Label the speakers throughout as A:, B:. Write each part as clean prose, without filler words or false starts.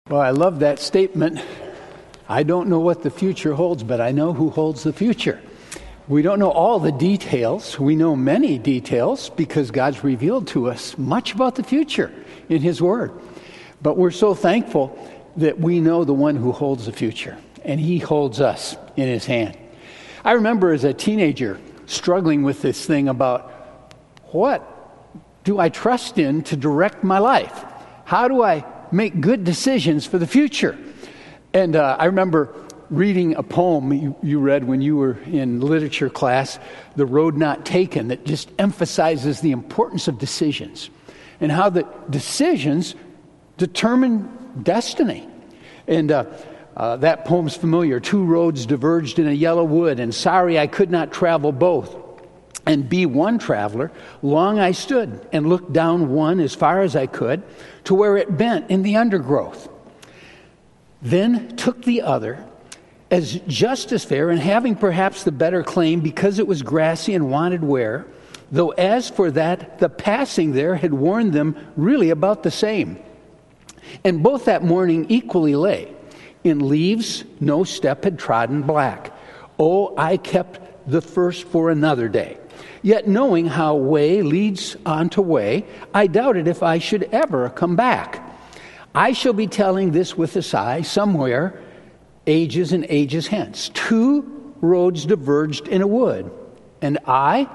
A: Well, I love that statement. I don't know what the future holds, but I know who holds the future. We don't know all the details. We know many details because God's revealed to us much about the future in His Word. But we're so thankful that we know the one who holds the future, and He holds us in His hand. I remember as a teenager struggling with this thing about what do I trust in to direct my life? How do I make good decisions for the future? And I remember reading a poem you read when you were in literature class, The Road Not Taken, that just emphasizes the importance of decisions and how the decisions determine destiny. And that poem's familiar. Two roads diverged in a yellow wood, and sorry I could not travel both. And be one traveler, long I stood and looked down one as far as I could to where it bent in the undergrowth. Then took the other as just as fair, and having perhaps the better claim because it was grassy and wanted wear, though as for that, the passing there had warned them really about the same. And both that morning equally lay. In leaves no step had trodden black. Oh, I kept the first for another day. Yet knowing how way leads on to way, I doubted if I should ever come back. I shall be telling this with a sigh somewhere, ages and ages hence. Two roads diverged in a wood, and I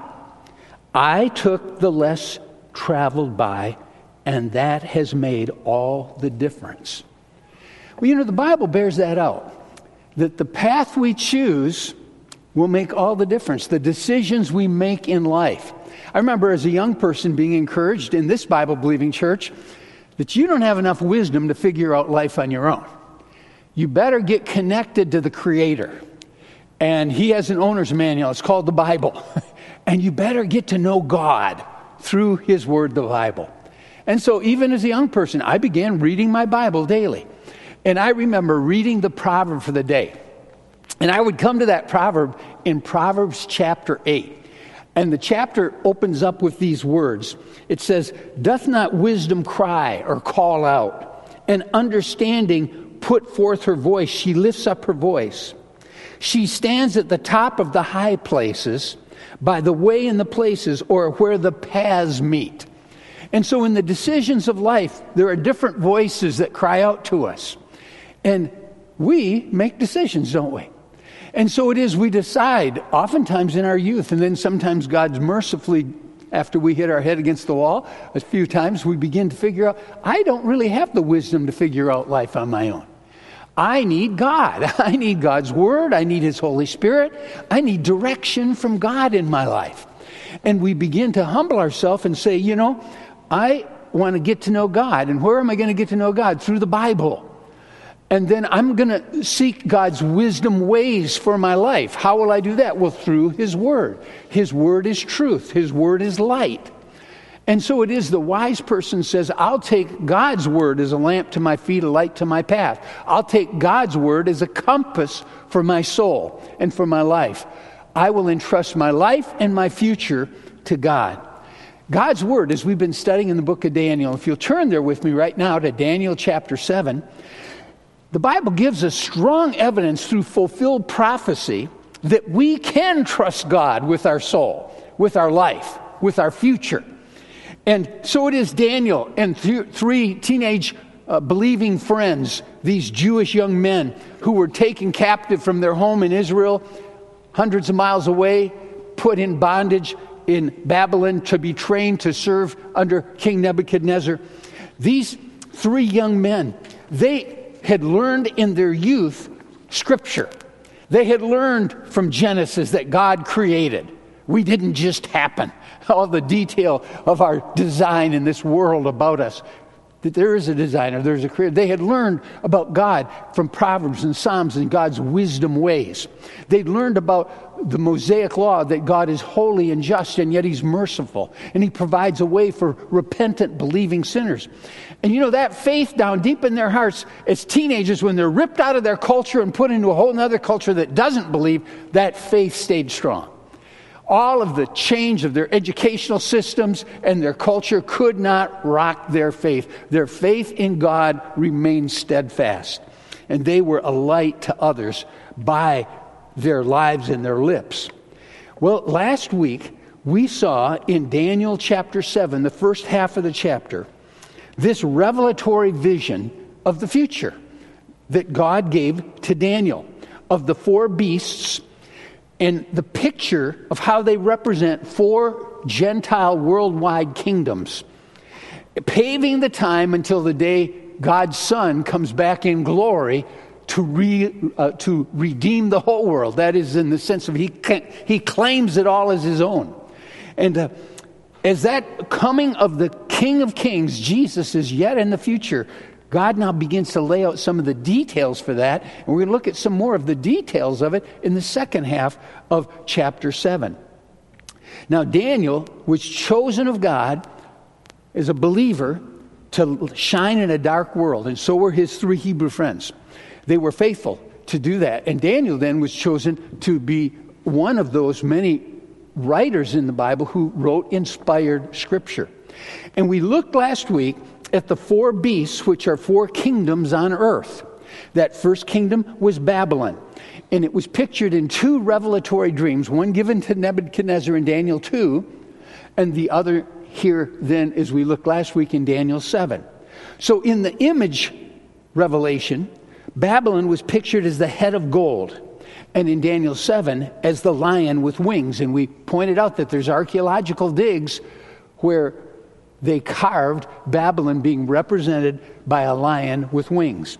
A: took the less traveled by, and that has made all the difference. Well, the Bible bears that out, that the path we choose will make all the difference. The decisions we make in life. I remember as a young person being encouraged in this Bible-believing church that you don't have enough wisdom to figure out life on your own. You better get connected to the Creator. And He has an owner's manual. It's called the Bible. And you better get to know God through His Word, the Bible. And so even as a young person, I began reading my Bible daily. And I remember reading the proverb for the day. And I would come to that proverb in Proverbs chapter 8. And the chapter opens up with these words. It says, "Doth not wisdom cry or call out, and understanding put forth her voice? She lifts up her voice. She stands at the top of the high places, by the way in the places, or where the paths meet." And so in the decisions of life, there are different voices that cry out to us. And we make decisions, don't we? And so it is we decide, oftentimes in our youth, and then sometimes God's mercifully, after we hit our head against the wall, a few times we begin to figure out, I don't really have the wisdom to figure out life on my own. I need God. I need God's Word. I need His Holy Spirit. I need direction from God in my life. And we begin to humble ourselves and say, I want to get to know God. And where am I going to get to know God? Through the Bible. And then I'm going to seek God's wisdom ways for my life. How will I do that? Well, through His Word. His Word is truth. His Word is light. And so it is the wise person says, I'll take God's Word as a lamp to my feet, a light to my path. I'll take God's Word as a compass for my soul and for my life. I will entrust my life and my future to God. God's Word, as we've been studying in the book of Daniel, if you'll turn there with me right now to Daniel chapter 7, the Bible gives us strong evidence through fulfilled prophecy that we can trust God with our soul, with our life, with our future. And so it is Daniel and three teenage believing friends, these Jewish young men who were taken captive from their home in Israel, hundreds of miles away, put in bondage in Babylon to be trained to serve under King Nebuchadnezzar. These three young men, they had learned in their youth Scripture. They had learned from Genesis that God created. We didn't just happen. All the detail of our design in this world about us, that there is a designer, there's a creator. They had learned about God from Proverbs and Psalms and God's wisdom ways. They'd learned about the Mosaic law, that God is holy and just, and yet He's merciful. And He provides a way for repentant, believing sinners. And that faith down deep in their hearts, as teenagers, when they're ripped out of their culture and put into a whole other culture that doesn't believe, that faith stayed strong. all of the change of their educational systems and their culture could not rock their faith. Their faith in God remained steadfast. And they were a light to others by their lives and their lips. Well, last week we saw in Daniel chapter 7, the first half of the chapter, this revelatory vision of the future that God gave to Daniel of the four beasts and the picture of how they represent four Gentile worldwide kingdoms, paving the time until the day God's Son comes back in glory to redeem the whole world. That is in the sense of he claims it all as his own. And as that coming of the King of Kings, Jesus, is yet in the future, God now begins to lay out some of the details for that. And we're going to look at some more of the details of it in the second half of chapter 7. Now, Daniel was chosen of God as a believer to shine in a dark world. And so were his three Hebrew friends. They were faithful to do that. And Daniel then was chosen to be one of those many writers in the Bible who wrote inspired scripture. And we looked last week at the four beasts, which are four kingdoms on earth. That first kingdom was Babylon. And it was pictured in two revelatory dreams, one given to Nebuchadnezzar in Daniel 2, and the other here then as we looked last week in Daniel 7. So in the image revelation, Babylon was pictured as the head of gold, and in Daniel 7 as the lion with wings. And we pointed out that there's archaeological digs where they carved Babylon being represented by a lion with wings.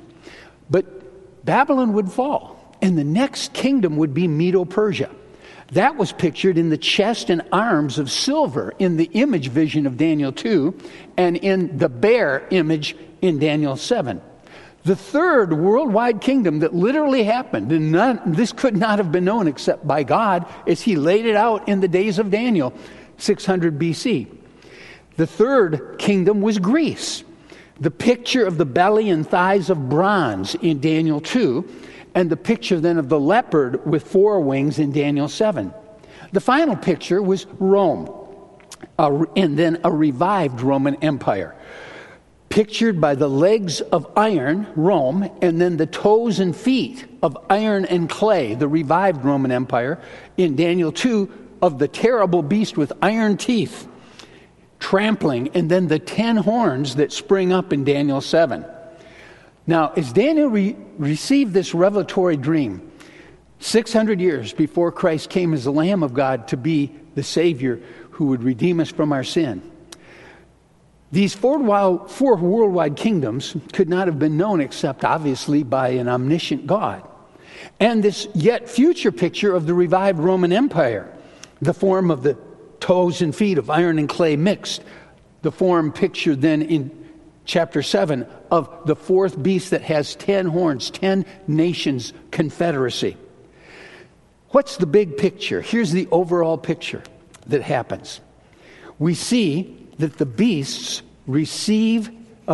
A: But Babylon would fall, and the next kingdom would be Medo-Persia. That was pictured in the chest and arms of silver in the image vision of Daniel 2 and in the bear image in Daniel 7. The third worldwide kingdom that literally happened, and this could not have been known except by God as he laid it out in the days of Daniel, 600 BC. The third kingdom was Greece, the picture of the belly and thighs of bronze in Daniel 2, and the picture then of the leopard with four wings in Daniel 7. The final picture was Rome, and then a revived Roman Empire, pictured by the legs of iron, Rome, and then the toes and feet of iron and clay, the revived Roman Empire, in Daniel 2, of the terrible beast with iron teeth, trampling, and then the 10 horns that spring up in Daniel 7. Now, as Daniel received this revelatory dream, 600 years before Christ came as the Lamb of God to be the Savior who would redeem us from our sin, these four worldwide kingdoms could not have been known except, obviously, by an omniscient God. And this yet future picture of the revived Roman Empire, the form of the toes and feet of iron and clay mixed, the form pictured then in chapter 7 of the fourth beast that has 10 horns, 10 nations confederacy. What's the big picture? Here's the overall picture that happens. We see that the beasts receive,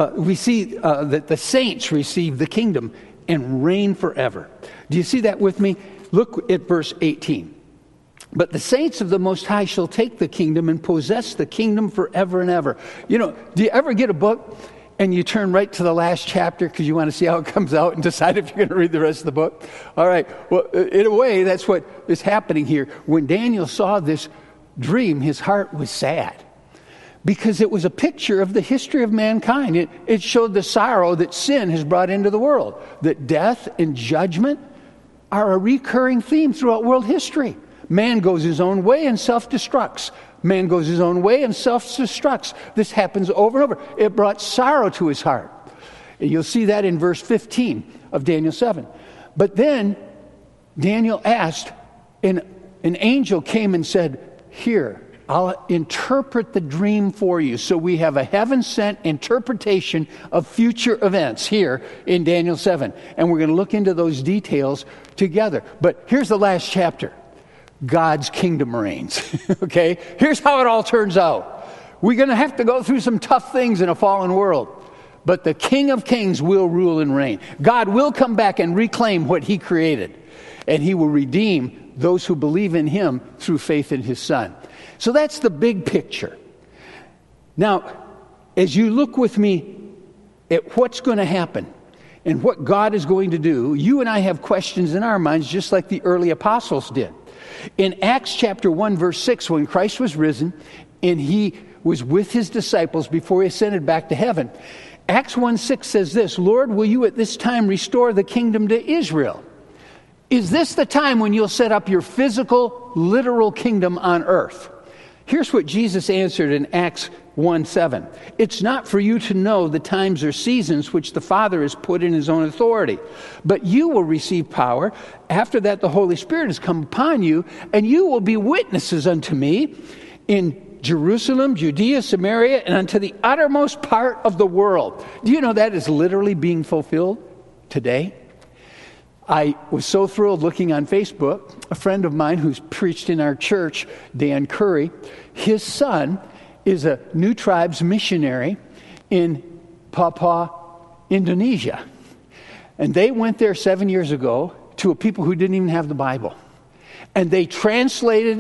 A: that the saints receive the kingdom and reign forever. Do you see that with me? Look at verse 18. But the saints of the Most High shall take the kingdom and possess the kingdom forever and ever. You know, do you ever get a book and you turn right to the last chapter because you want to see how it comes out and decide if you're going to read the rest of the book? All right. Well, in a way, that's what is happening here. When Daniel saw this dream, his heart was sad because it was a picture of the history of mankind. It showed the sorrow that sin has brought into the world, that death and judgment are a recurring theme throughout world history. Man goes his own way and self-destructs. Man goes his own way and self-destructs. This happens over and over. It brought sorrow to his heart. And you'll see that in verse 15 of Daniel 7. But then Daniel asked, and an angel came and said, "Here, I'll interpret the dream for you." So we have a heaven-sent interpretation of future events here in Daniel 7. And we're going to look into those details together. But here's the last chapter. God's kingdom reigns. Okay? Here's how it all turns out. We're going to have to go through some tough things in a fallen world. But the King of Kings will rule and reign. God will come back and reclaim what he created. And he will redeem those who believe in him through faith in his Son. So that's the big picture. Now, as you look with me at what's going to happen and what God is going to do, you and I have questions in our minds just like the early apostles did. In Acts chapter 1, verse 6, when Christ was risen and he was with his disciples before he ascended back to heaven, Acts 1:6 says this, Lord, will you at this time restore the kingdom to Israel? Is this the time when you'll set up your physical, literal kingdom on earth? Here's what Jesus answered in Acts 1:7. It's not for you to know the times or seasons which the Father has put in his own authority, but you will receive power. After that, the Holy Spirit has come upon you, and you will be witnesses unto me in Jerusalem, Judea, Samaria, and unto the uttermost part of the world. Do you know that is literally being fulfilled today? I was so thrilled looking on Facebook. A friend of mine who's preached in our church, Dan Curry, his son is a New Tribes missionary in Papua, Indonesia. And they went there 7 years ago to a people who didn't even have the Bible. And they translated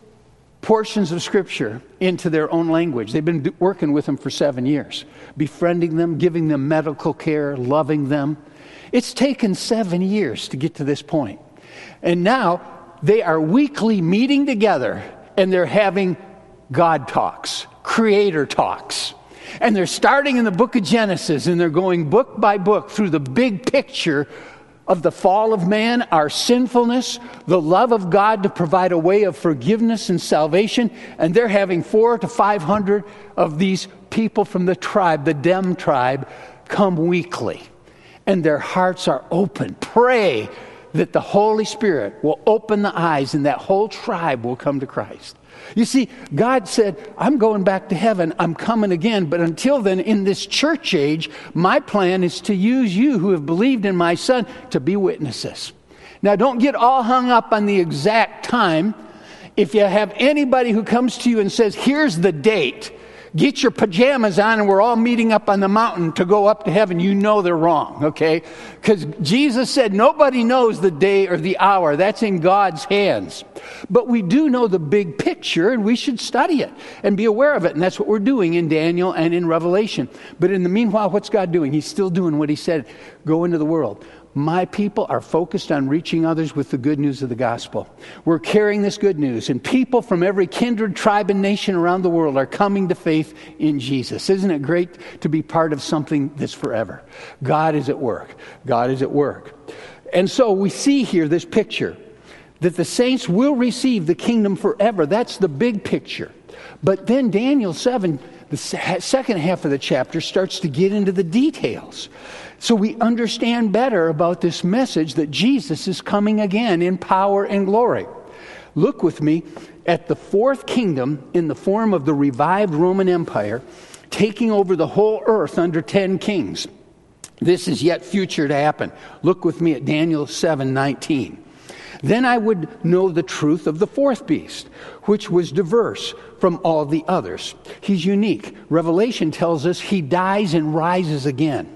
A: portions of Scripture into their own language. They've been working with them for 7 years, befriending them, giving them medical care, loving them. It's taken 7 years to get to this point. And now they are weekly meeting together and they're having God talks, creator talks. And they're starting in the book of Genesis and they're going book by book through the big picture of the fall of man, our sinfulness, the love of God to provide a way of forgiveness and salvation. And they're having 400 to 500 of these people from the tribe, the Dem tribe, come weekly. And their hearts are open. Pray that the Holy Spirit will open the eyes and that whole tribe will come to Christ. You see, God said, I'm going back to heaven. I'm coming again. But until then, in this church age, my plan is to use you who have believed in my Son to be witnesses. Now, don't get all hung up on the exact time. If you have anybody who comes to you and says, here's the date, get your pajamas on and we're all meeting up on the mountain to go up to heaven, you know they're wrong, okay? Because Jesus said nobody knows the day or the hour. That's in God's hands. But we do know the big picture and we should study it and be aware of it. And that's what we're doing in Daniel and in Revelation. But in the meanwhile, what's God doing? He's still doing what he said, go into the world. My people are focused on reaching others with the good news of the gospel. We're carrying this good news, and people from every kindred, tribe, and nation around the world are coming to faith in Jesus. Isn't it great to be part of something that's forever? God is at work. God is at work. And so we see here this picture that the saints will receive the kingdom forever. That's the big picture. But then Daniel 7, the second half of the chapter, starts to get into the details. So we understand better about this message that Jesus is coming again in power and glory. Look with me at the fourth kingdom in the form of the revived Roman Empire, taking over the whole earth under 10 kings. This is yet future to happen. Look with me at Daniel 7:19. Then I would know the truth of the fourth beast, which was diverse from all the others. He's unique. Revelation tells us he dies and rises again.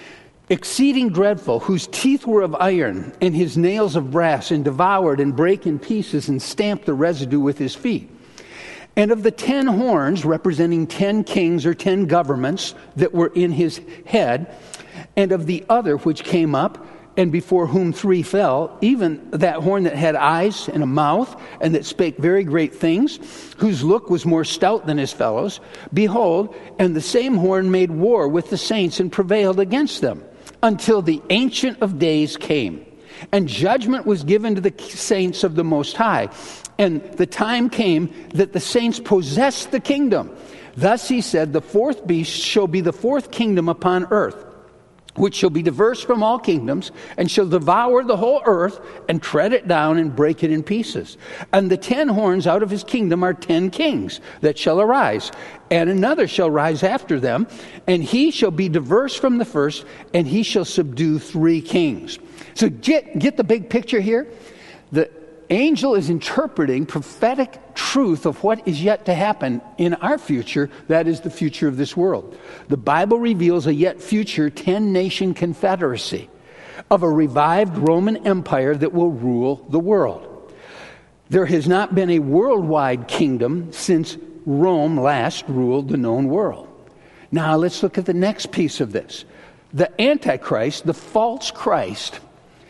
A: Exceeding dreadful, whose teeth were of iron, and his nails of brass, and devoured and brake in pieces, and stamped the residue with his feet. And of the 10 horns, representing 10 kings or 10 governments that were in his head, and of the other which came up, and before whom 3 fell, even that horn that had eyes and a mouth, and that spake very great things, whose look was more stout than his fellows, behold, and the same horn made war with the saints, and prevailed against them, until the Ancient of Days came. And judgment was given to the saints of the Most High. And the time came that the saints possessed the kingdom. Thus he said, the fourth beast shall be the fourth kingdom upon earth, which shall be diverse from all kingdoms, and shall devour the whole earth, and tread it down, and break it in pieces. And the 10 horns out of his kingdom are 10 kings that shall arise, and another shall rise after them, and he shall be diverse from the first, and he shall subdue 3 kings. So get the big picture here. The angel is interpreting prophetic truth of what is yet to happen in our future. That is the future of this world. The Bible reveals a yet future 10-nation confederacy of a revived Roman Empire that will rule the world. There has not been a worldwide kingdom since Rome last ruled the known world. Now let's look at the next piece of this. The Antichrist, the false Christ,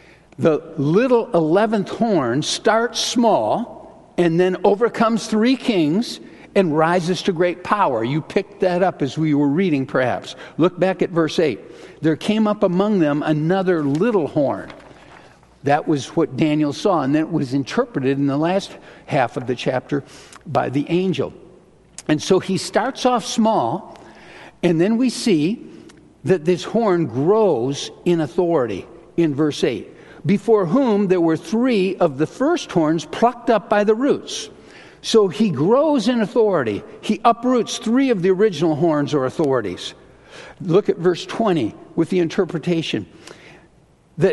A: the little 11th horn starts small and then overcomes 3 kings and rises to great power. You picked that up as we were reading, perhaps. Look back at verse 8. There came up among them another little horn. That was what Daniel saw, and then it was interpreted in the last half of the chapter by the angel. And so he starts off small, and then we see that this horn grows in authority in verse 8, before whom there were 3 of the first horns plucked up by the roots. So he grows in authority. He uproots 3 of the original horns or authorities. Look at verse 20 with the interpretation that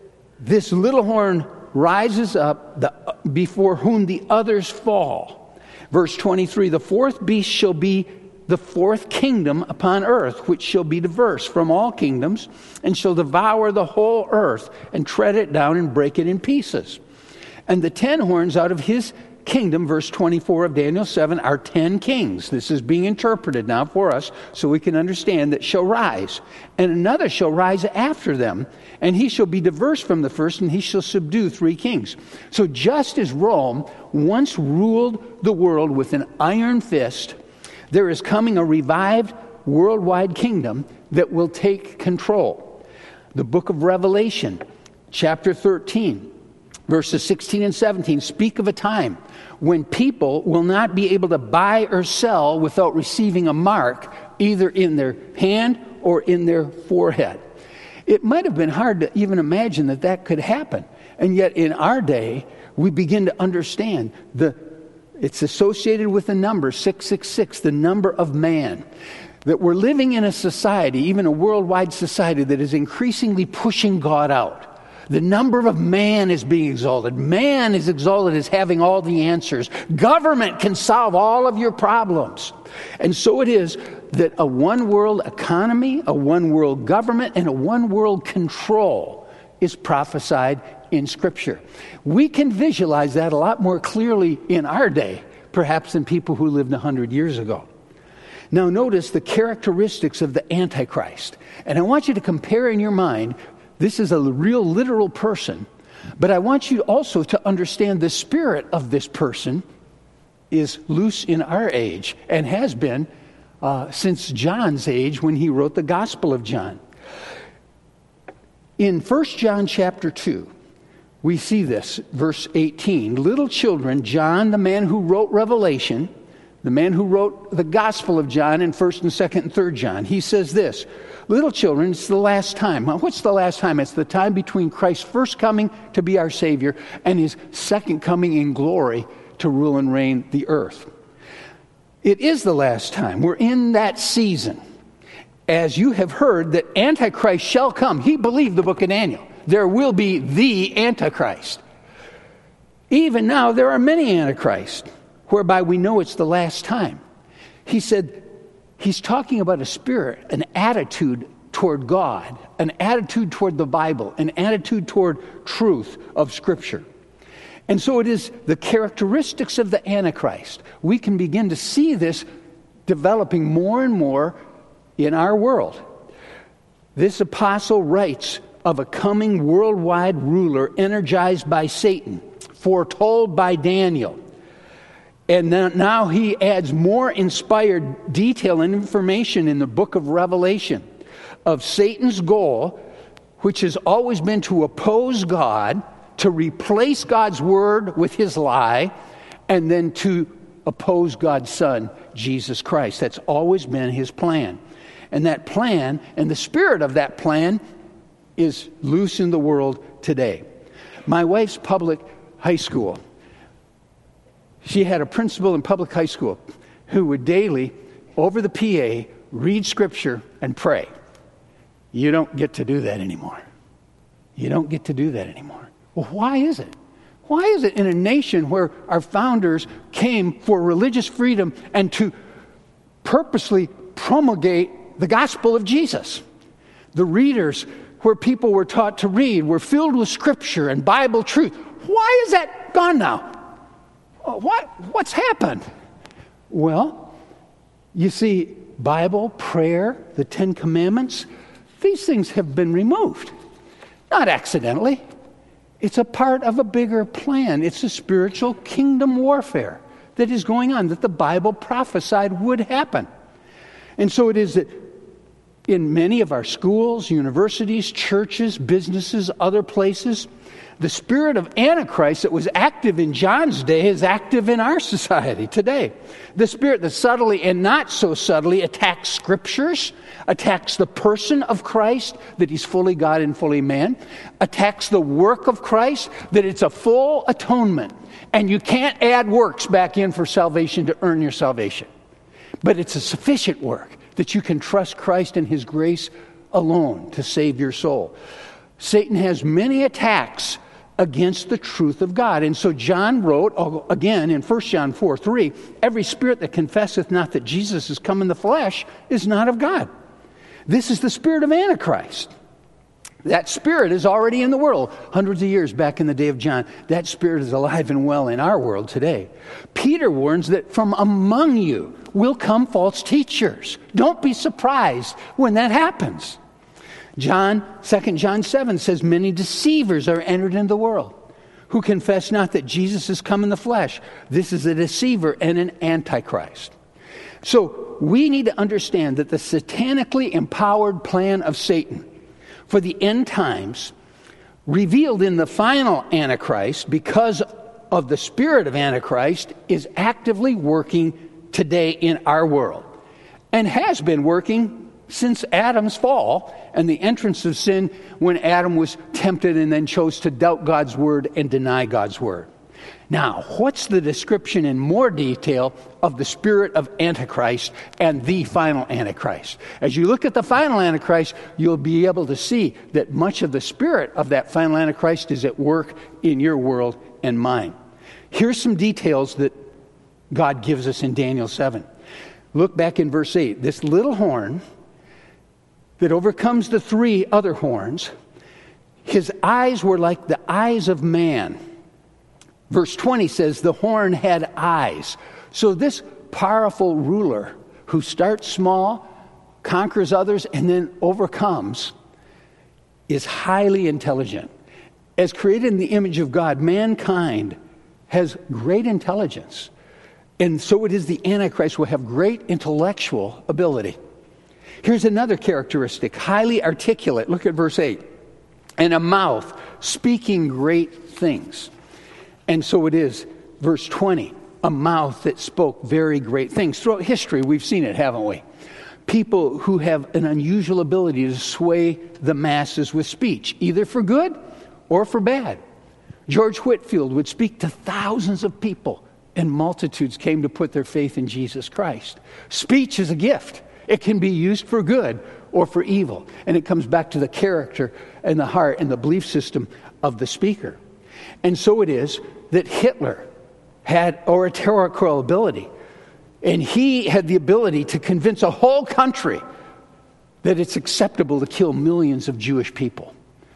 A: this little horn rises up before whom the others fall. Verse 23, the 4th beast shall be the 4th kingdom upon earth, which shall be diverse from all kingdoms, and shall devour the whole earth, and tread it down and break it in pieces. And the 10 horns out of his kingdom, verse 24 of Daniel 7, are 10 kings. This is being interpreted now for us so we can understand that shall rise. And another shall rise after them, and he shall be diverse from the first, and he shall subdue 3 kings. So just as Rome once ruled the world with an iron fist, there is coming a revived worldwide kingdom that will take control. The book of Revelation, chapter 13, verses 16 and 17, speak of a time when people will not be able to buy or sell without receiving a mark either in their hand or in their forehead. It might have been hard to even imagine that that could happen. And yet in our day, we begin to understand it's associated with the number 666, the number of man. That we're living in a society, even a worldwide society, that is increasingly pushing God out. The number of man is being exalted. Man is exalted as having all the answers. Government can solve all of your problems. And so it is that a one-world economy, a one-world government, and a one-world control is prophesied in Scripture. We can visualize that a lot more clearly in our day, perhaps than people who lived 100 years ago. Now notice the characteristics of the Antichrist. And I want you to compare in your mind. This is a real literal person, but I want you also to understand the spirit of this person is loose in our age and has been since John's age when he wrote the Gospel of John. In 1 John chapter 2, we see this, verse 18. Little children, John, the man who wrote Revelation, the man who wrote the Gospel of John in 1st and 2nd and 3rd John, he says this, little children, it's the last time. Well, what's the last time? It's the time between Christ's first coming to be our Savior and his second coming in glory to rule and reign the earth. It is the last time. We're in that season. As you have heard that Antichrist shall come. He believed the book of Daniel. There will be the Antichrist. Even now, there are many Antichrists, whereby we know it's the last time. He said, he's talking about a spirit, an attitude toward God, an attitude toward the Bible, an attitude toward truth of Scripture. And so it is the characteristics of the Antichrist. We can begin to see this developing more and more in our world. This apostle writes of a coming worldwide ruler energized by Satan, foretold by Daniel. And now he adds more inspired detail and information in the book of Revelation of Satan's goal, which has always been to oppose God, to replace God's word with his lie, and then to oppose God's Son, Jesus Christ. That's always been his plan. And that plan, and the spirit of that plan, is loose in the world today. My wife's public high school, she had a principal in public high school who would daily, over the PA, read Scripture and pray. You don't get to do that anymore. You don't get to do that anymore. Well, why is it? Why is it in a nation where our founders came for religious freedom and to purposely promulgate the gospel of Jesus? The readers where people were taught to read were filled with Scripture and Bible truth. Why is that gone now? What's happened? Well, you see, Bible, prayer, the Ten Commandments, these things have been removed. Not accidentally. It's a part of a bigger plan. It's a spiritual kingdom warfare that is going on, that the Bible prophesied would happen. And so it is that in many of our schools, universities, churches, businesses, other places, the spirit of Antichrist that was active in John's day is active in our society today. The spirit that subtly and not so subtly attacks scriptures, attacks the person of Christ, that he's fully God and fully man, attacks the work of Christ, that it's a full atonement. And you can't add works back in for salvation to earn your salvation. But it's a sufficient work that you can trust Christ and his grace alone to save your soul. Satan has many attacks against the truth of God. And so John wrote, again in 1 John 4:3, every spirit that confesseth not that Jesus is come in the flesh is not of God. This is the spirit of Antichrist. That spirit is already in the world hundreds of years back in the day of John. That spirit is alive and well in our world today. Peter warns that from among you will come false teachers. Don't be surprised when that happens. 2 John 7 says, many deceivers are entered into the world who confess not that Jesus is come in the flesh. This is a deceiver and an antichrist. So we need to understand that the satanically empowered plan of Satan for the end times, revealed in the final Antichrist because of the spirit of Antichrist, is actively working today in our world and has been working since Adam's fall and the entrance of sin when Adam was tempted and then chose to doubt God's word and deny God's word. Now, what's the description in more detail of the spirit of Antichrist and the final Antichrist? As you look at the final Antichrist, you'll be able to see that much of the spirit of that final Antichrist is at work in your world and mine. Here's some details that God gives us in Daniel 7. Look back in verse 8. This little horn that overcomes the three other horns, his eyes were like the eyes of man. Verse 20 says the horn had eyes. So this powerful ruler who starts small, conquers others, and then overcomes is highly intelligent. As created in the image of God, mankind has great intelligence. And so it is the Antichrist will have great intellectual ability. Here's another characteristic, highly articulate. Look at verse 8. And a mouth speaking great things. And so it is, verse 20, a mouth that spoke very great things. Throughout history, we've seen it, haven't we? People who have an unusual ability to sway the masses with speech, either for good or for bad. George Whitefield would speak to thousands of people, and multitudes came to put their faith in Jesus Christ. Speech is a gift. It can be used for good or for evil. And it comes back to the character and the heart and the belief system of the speaker. And so it is that Hitler had oratorical ability. And he had the ability to convince a whole country that it's acceptable to kill millions of Jewish people.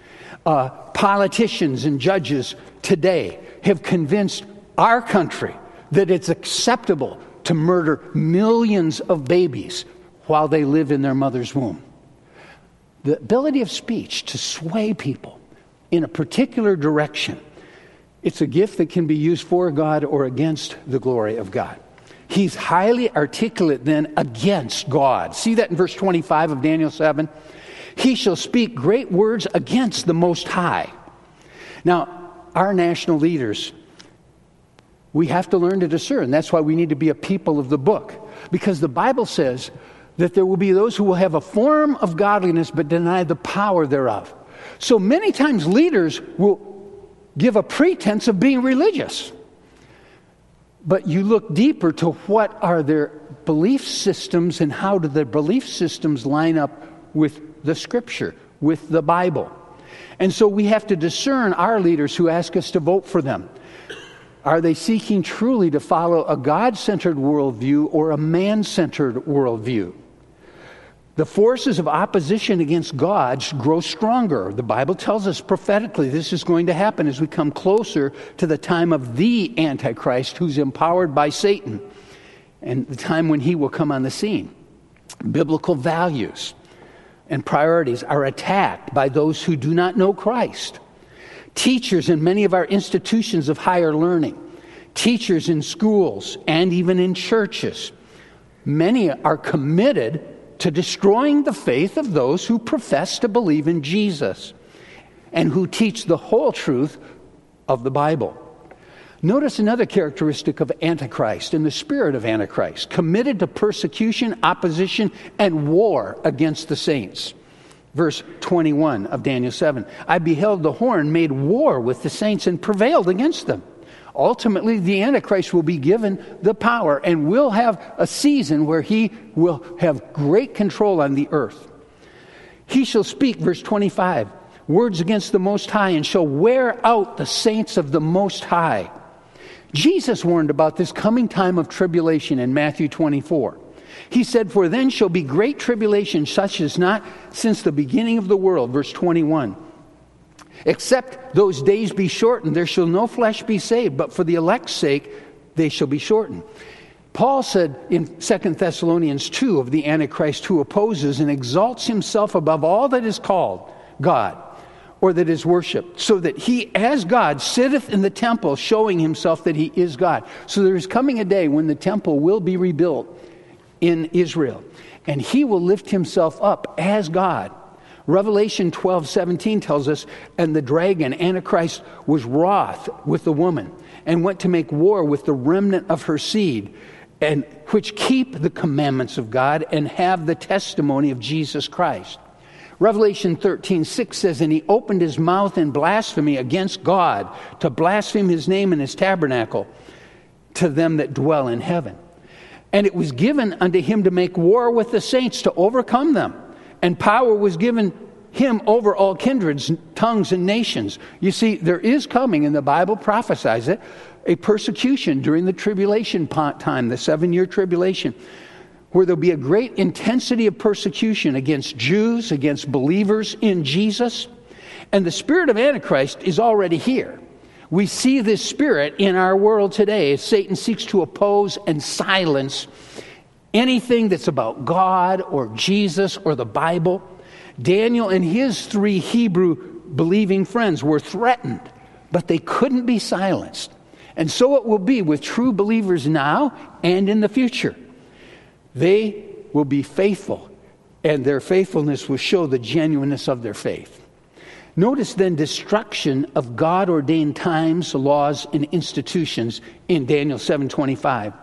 A: Politicians and judges today have convinced our country that it's acceptable to murder millions of babies while they live in their mother's womb. The ability of speech to sway people in a particular direction, it's a gift that can be used for God or against the glory of God. He's highly articulate then against God. See that in verse 25 of Daniel 7? He shall speak great words against the Most High. Now, our national leaders, we have to learn to discern. That's why we need to be a people of the book. Because the Bible says that there will be those who will have a form of godliness but deny the power thereof. So many times leaders will give a pretense of being religious. But you look deeper to what are their belief systems and how do their belief systems line up with the Scripture, with the Bible. And so we have to discern our leaders who ask us to vote for them. Are they seeking truly to follow a God-centered worldview or a man-centered worldview? The forces of opposition against God grow stronger. The Bible tells us prophetically this is going to happen as we come closer to the time of the Antichrist, who's empowered by Satan, and the time when he will come on the scene. Biblical values and priorities are attacked by those who do not know Christ. Teachers in many of our institutions of higher learning, teachers in schools and even in churches, many are committed to destroying the faith of those who profess to believe in Jesus and who teach the whole truth of the Bible. Notice another characteristic of Antichrist and the spirit of Antichrist: committed to persecution, opposition, and war against the saints. Verse 21 of Daniel 7, I beheld the horn made war with the saints and prevailed against them. Ultimately, the Antichrist will be given the power and will have a season where he will have great control on the earth. He shall speak, verse 25, words against the Most High and shall wear out the saints of the Most High. Jesus warned about this coming time of tribulation in Matthew 24. He said, for then shall be great tribulation, such as not since the beginning of the world, verse 21. Except those days be shortened, there shall no flesh be saved, but for the elect's sake they shall be shortened. Paul said in 2 Thessalonians 2 of the Antichrist, who opposes and exalts himself above all that is called God or that is worshipped, so that he as God sitteth in the temple, showing himself that he is God. So there is coming a day when the temple will be rebuilt in Israel, and he will lift himself up as God. Revelation 12:17 tells us, and the dragon, Antichrist, was wroth with the woman and went to make war with the remnant of her seed, and which keep the commandments of God and have the testimony of Jesus Christ. Revelation 13:6 says, and he opened his mouth in blasphemy against God, to blaspheme his name and his tabernacle to them that dwell in heaven. And it was given unto him to make war with the saints, to overcome them. And power was given him over all kindreds, tongues, and nations. You see, there is coming, and the Bible prophesies it, a persecution during the tribulation time, the 7-year tribulation, where there'll be a great intensity of persecution against Jews, against believers in Jesus. And the spirit of Antichrist is already here. We see this spirit in our world today as Satan seeks to oppose and silence anything that's about God or Jesus or the Bible. Daniel and his 3 Hebrew believing friends were threatened, but they couldn't be silenced. And so it will be with true believers now and in the future. They will be faithful, and their faithfulness will show the genuineness of their faith. Notice then destruction of God-ordained times, laws, and institutions in Daniel 7:25.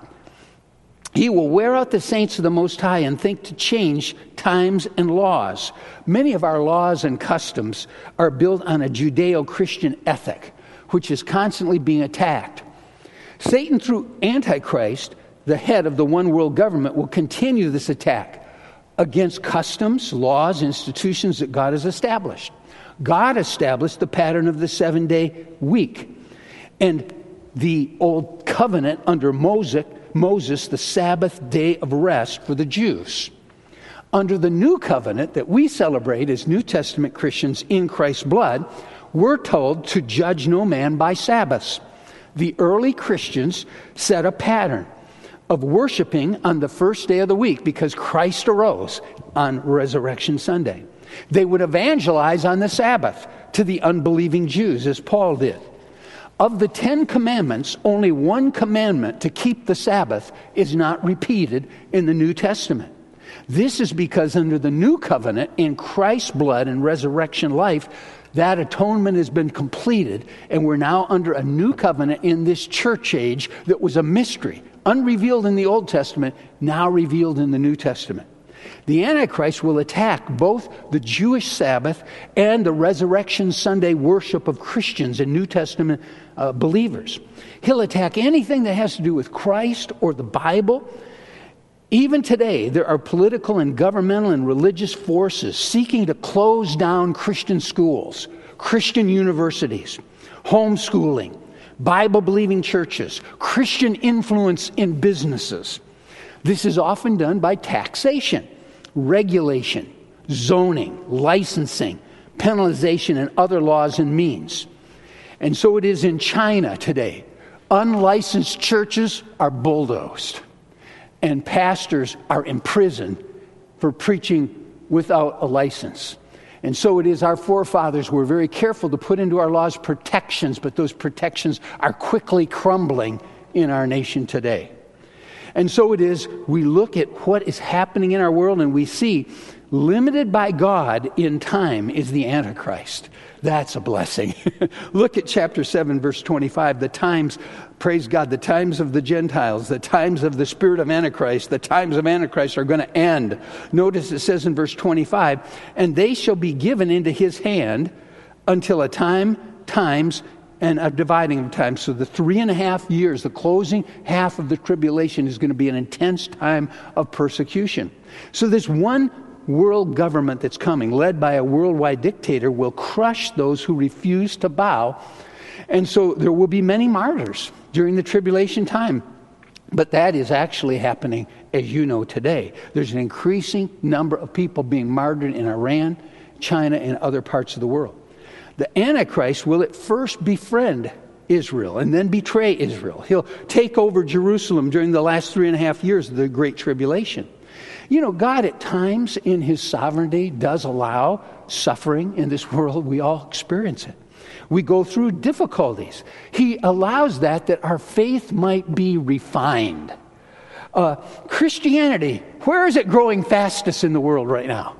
A: He will wear out the saints of the Most High and think to change times and laws. Many of our laws and customs are built on a Judeo-Christian ethic, which is constantly being attacked. Satan, through Antichrist, the head of the one world government, will continue this attack against customs, laws, institutions that God has established. God established the pattern of the 7-day week. And the old covenant under Moses, the Sabbath day of rest for the Jews. Under the new covenant that we celebrate as New Testament Christians in Christ's blood, we're told to judge no man by Sabbaths. The early Christians set a pattern of worshiping on the first day of the week because Christ arose on Resurrection Sunday. They would evangelize on the Sabbath to the unbelieving Jews, as Paul did. Of the 10 commandments, only one commandment to keep the Sabbath is not repeated in the New Testament. This is because under the new covenant, in Christ's blood and resurrection life, that atonement has been completed, and we're now under a new covenant in this church age that was a mystery, unrevealed in the Old Testament, now revealed in the New Testament. The Antichrist will attack both the Jewish Sabbath and the Resurrection Sunday worship of Christians and New Testament believers. He'll attack anything that has to do with Christ or the Bible. Even today, there are political and governmental and religious forces seeking to close down Christian schools, Christian universities, homeschooling, Bible-believing churches, Christian influence in businesses. This is often done by taxation. regulation, zoning, licensing, penalization, and other laws and means. And so it is in China today. Unlicensed churches are bulldozed, and pastors are imprisoned for preaching without a license. And so it is our forefathers were very careful to put into our laws protections, but those protections are quickly crumbling in our nation today. And so it is, we look at what is happening in our world and we see limited by God in time is the Antichrist. That's a blessing. Look at chapter 7, verse 25. The times, praise God, the times of the Gentiles, the times of the spirit of Antichrist, the times of Antichrist are going to end. Notice it says in verse 25, and they shall be given into his hand until times, and a dividing of time. So the 3.5 years, the closing half of the tribulation is going to be an intense time of persecution. So this one world government that's coming, led by a worldwide dictator, will crush those who refuse to bow. And so there will be many martyrs during the tribulation time. But that is actually happening, as you know, today. There's an increasing number of people being martyred in Iran, China, and other parts of the world. The Antichrist will at first befriend Israel and then betray Israel. He'll take over Jerusalem during the last 3.5 years of the Great Tribulation. You know, God at times in his sovereignty does allow suffering in this world. We all experience it. We go through difficulties. He allows that our faith might be refined. Christianity, where is it growing fastest in the world right now?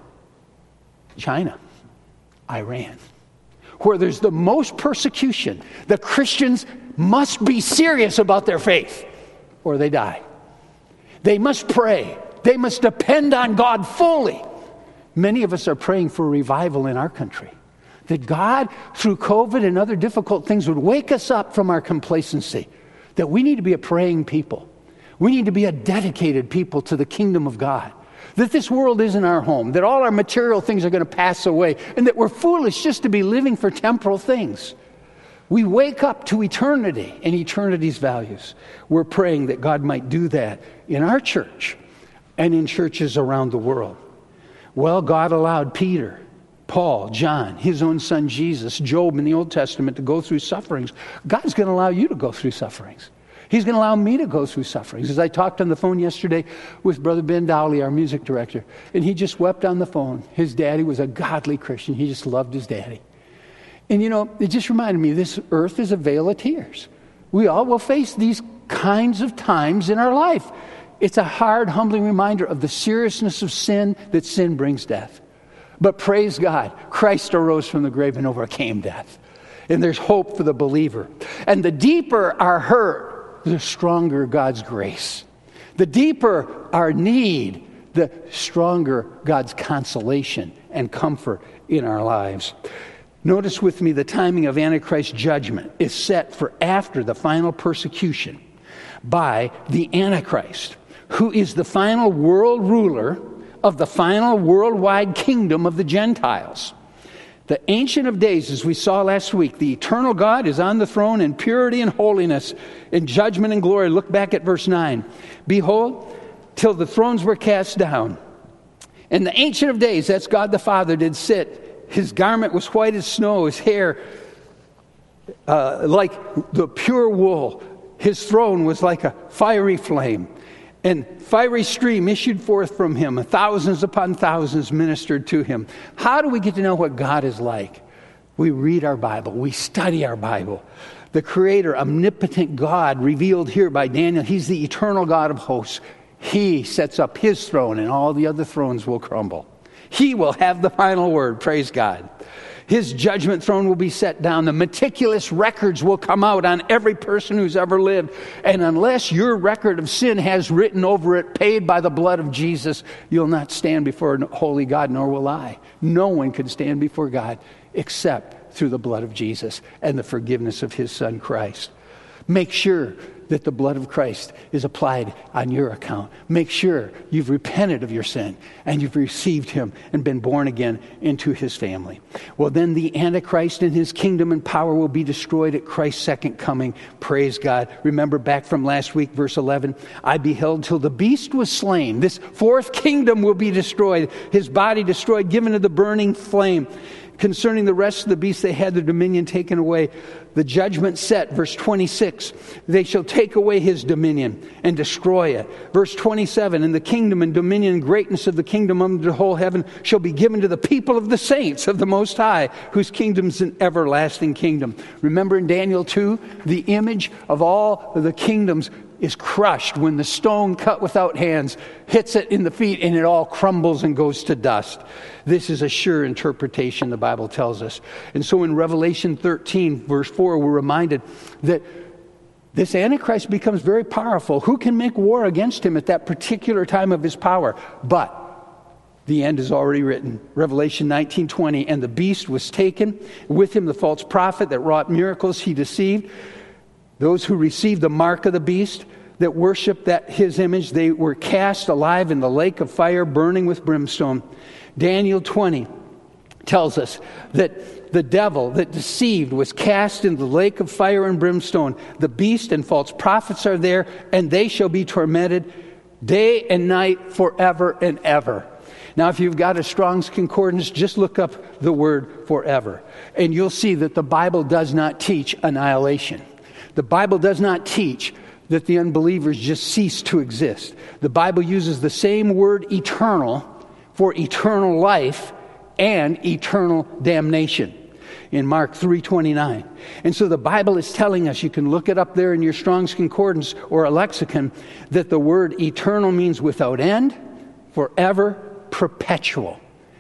A: China, Iran. Where there's the most persecution, the Christians must be serious about their faith or they die. They must pray. They must depend on God fully. Many of us are praying for revival in our country. That God, through COVID and other difficult things, would wake us up from our complacency. That we need to be a praying people. We need to be a dedicated people to the kingdom of God. That this world isn't our home. That all our material things are going to pass away. And that we're foolish just to be living for temporal things. We wake up to eternity and eternity's values. We're praying that God might do that in our church and in churches around the world. Well, God allowed Peter, Paul, John, his own son Jesus, Job in the Old Testament to go through sufferings. God's going to allow you to go through sufferings. He's going to allow me to go through sufferings. As I talked on the phone yesterday with Brother Ben Dowley, our music director, and he just wept on the phone. His daddy was a godly Christian. He just loved his daddy. And you know, it just reminded me, this earth is a vale of tears. We all will face these kinds of times in our life. It's a hard, humbling reminder of the seriousness of sin, that sin brings death. But praise God, Christ arose from the grave and overcame death. And there's hope for the believer. And the deeper our hurt, the stronger God's grace. The deeper our need, the stronger God's consolation and comfort in our lives. Notice with me the timing of Antichrist's judgment is set for after the final persecution by the Antichrist, who is the final world ruler of the final worldwide kingdom of the Gentiles. The Ancient of Days, as we saw last week, the eternal God is on the throne in purity and holiness, in judgment and glory. Look back at verse 9. Behold, till the thrones were cast down. And the Ancient of Days, that's God the Father, did sit. His garment was white as snow, his hair like the pure wool. His throne was like a fiery flame. And fiery stream issued forth from him, and thousands upon thousands ministered to him. How do we get to know what God is like? We read our Bible. We study our Bible. The Creator, omnipotent God, revealed here by Daniel, he's the eternal God of hosts. He sets up his throne, and all the other thrones will crumble. He will have the final word. Praise God. His judgment throne will be set down. The meticulous records will come out on every person who's ever lived. And unless your record of sin has written over it, paid by the blood of Jesus, you'll not stand before a holy God, nor will I. No one can stand before God except through the blood of Jesus and the forgiveness of his Son Christ. Make sure that the blood of Christ is applied on your account. Make sure you've repented of your sin and you've received him and been born again into his family. Well, then the Antichrist and his kingdom and power will be destroyed at Christ's second coming. Praise God. Remember back from last week, verse 11, I beheld till the beast was slain. This fourth kingdom will be destroyed, his body destroyed, given to the burning flame. Concerning the rest of the beasts, they had their dominion taken away. The judgment set, verse 26, they shall take away his dominion and destroy it. Verse 27, and the kingdom and dominion and greatness of the kingdom under the whole heaven shall be given to the people of the saints of the Most High, whose kingdom is an everlasting kingdom. Remember in Daniel 2, the image of all of the kingdoms is crushed when the stone cut without hands hits it in the feet and it all crumbles and goes to dust. This is a sure interpretation, the Bible tells us. And so in Revelation 13, verse 4, we're reminded that this Antichrist becomes very powerful. Who can make war against him at that particular time of his power? But the end is already written. Revelation 19:20, and the beast was taken, with him the false prophet that wrought miracles he deceived. Those who received the mark of the beast, that worshiped his image, they were cast alive in the lake of fire burning with brimstone. Daniel 20 tells us that the devil that deceived was cast in the lake of fire and brimstone. The beast and false prophets are there, and they shall be tormented day and night forever and ever. Now, if you've got a Strong's Concordance, just look up the word forever, and you'll see that the Bible does not teach annihilation. The Bible does not teach that the unbelievers just cease to exist. The Bible uses the same word eternal for eternal life and eternal damnation in Mark 3:29. And so the Bible is telling us, you can look it up there in your Strong's Concordance or a lexicon, that the word eternal means without end, forever, perpetual.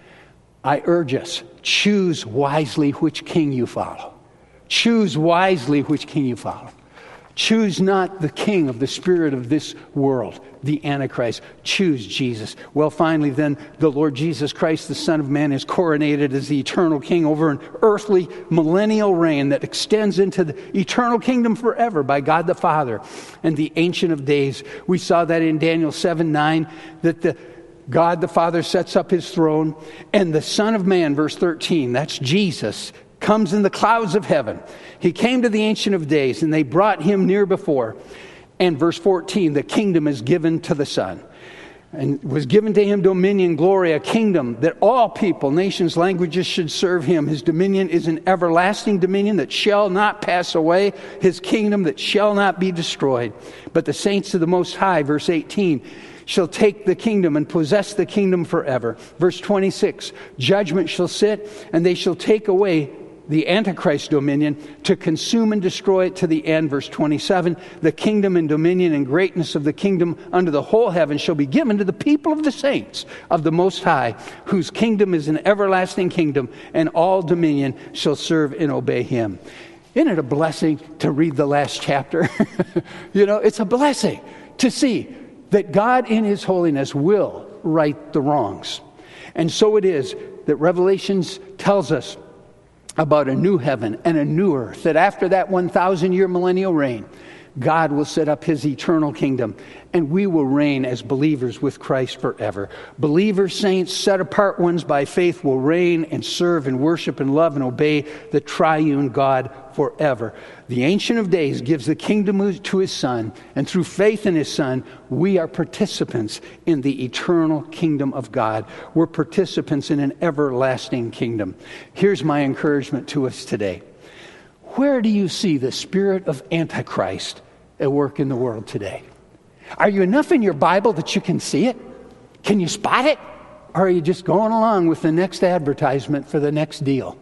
A: I urge us, choose wisely which king you follow. Choose wisely which king you follow. Choose not the king of the spirit of this world, the Antichrist. Choose Jesus. Well, finally then, the Lord Jesus Christ, the Son of Man, is coronated as the eternal king over an earthly millennial reign that extends into the eternal kingdom forever by God the Father and the Ancient of Days. We saw that in Daniel 7:9, that God the Father sets up his throne, and the Son of Man, verse 13, that's Jesus, comes in the clouds of heaven. He came to the Ancient of Days, and they brought him near before. And verse 14, the kingdom is given to the Son. And was given to him dominion, glory, a kingdom that all people, nations, languages should serve him. His dominion is an everlasting dominion that shall not pass away. His kingdom that shall not be destroyed. But the saints of the Most High, verse 18, shall take the kingdom and possess the kingdom forever. Verse 26, judgment shall sit, and they shall take away the Antichrist dominion to consume and destroy it to the end. Verse 27, the kingdom and dominion and greatness of the kingdom under the whole heaven shall be given to the people of the saints of the Most High, whose kingdom is an everlasting kingdom, and all dominion shall serve and obey him. Isn't it a blessing to read the last chapter? It's a blessing to see that God in his holiness will right the wrongs. And so it is that Revelations tells us about a new heaven and a new earth, that after that 1,000-year millennial reign, God will set up his eternal kingdom, and we will reign as believers with Christ forever. Believers, saints, set apart ones by faith will reign and serve and worship and love and obey the triune God forever. The Ancient of Days gives the kingdom to his Son, and through faith in his Son, we are participants in the eternal kingdom of God. We're participants in an everlasting kingdom. Here's my encouragement to us today. Where do you see the spirit of Antichrist at work in the world today? Are you enough in your Bible that you can see it? Can you spot it? Or are you just going along with the next advertisement for the next deal?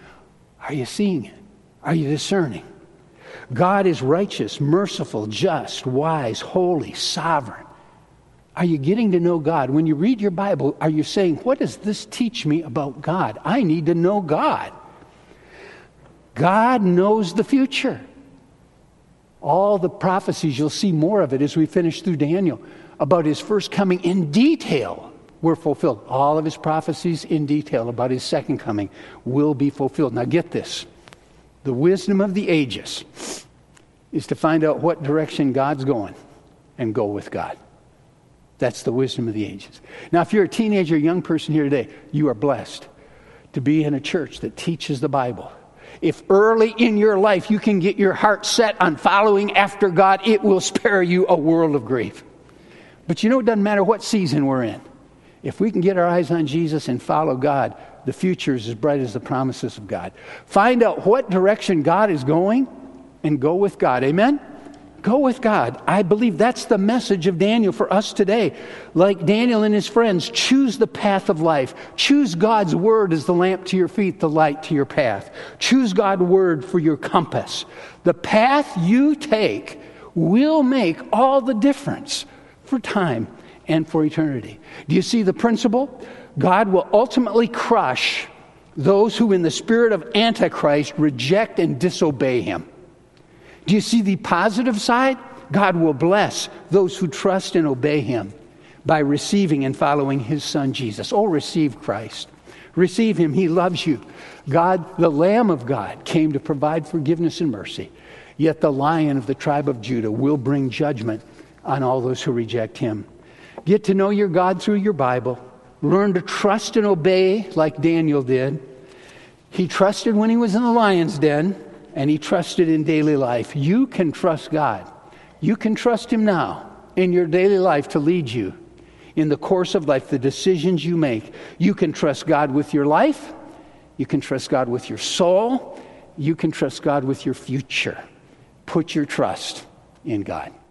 A: Are you seeing it? Are you discerning? God is righteous, merciful, just, wise, holy, sovereign. Are you getting to know God? When you read your Bible, are you saying, what does this teach me about God? I need to know God. God knows the future. All the prophecies, you'll see more of it as we finish through Daniel, about his first coming in detail were fulfilled. All of his prophecies in detail about his second coming will be fulfilled. Now get this. The wisdom of the ages is to find out what direction God's going and go with God. That's the wisdom of the ages. Now, if you're a teenager, young person here today, you are blessed to be in a church that teaches the Bible. If early in your life you can get your heart set on following after God, it will spare you a world of grief. But you know, it doesn't matter what season we're in. If we can get our eyes on Jesus and follow God, the future is as bright as the promises of God. Find out what direction God is going and go with God. Amen? Go with God. I believe that's the message of Daniel for us today. Like Daniel and his friends, choose the path of life. Choose God's word as the lamp to your feet, the light to your path. Choose God's word for your compass. The path you take will make all the difference for time and for eternity. Do you see the principle? God will ultimately crush those who in the spirit of Antichrist reject and disobey him. Do you see the positive side? God will bless those who trust and obey him by receiving and following his son Jesus. Oh, receive Christ. Receive him. He loves you. God, the Lamb of God, came to provide forgiveness and mercy. Yet the Lion of the tribe of Judah will bring judgment on all those who reject him. Get to know your God through your Bible. Learn to trust and obey like Daniel did. He trusted when he was in the lion's den, and he trusted in daily life. You can trust God. You can trust him now in your daily life to lead you in the course of life, the decisions you make. You can trust God with your life. You can trust God with your soul. You can trust God with your future. Put your trust in God.